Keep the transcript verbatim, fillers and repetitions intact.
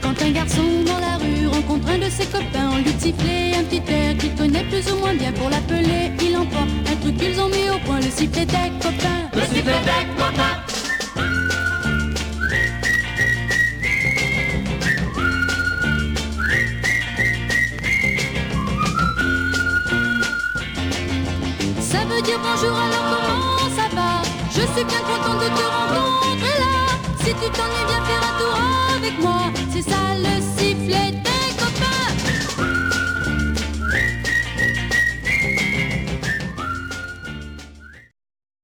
Quand un garçon dans la rue rencontre un de ses copains, on lui siffle un petit air qu'il connaît plus ou moins bien. Pour l'appeler, il emporte un truc qu'ils ont mis au point, le sifflet des copains. Le sifflet des copains. Ça veut dire bonjour, alors comment ça va? Je suis bien contente de te rencontrer là. Si tu t'ennuies, viens faire un tour.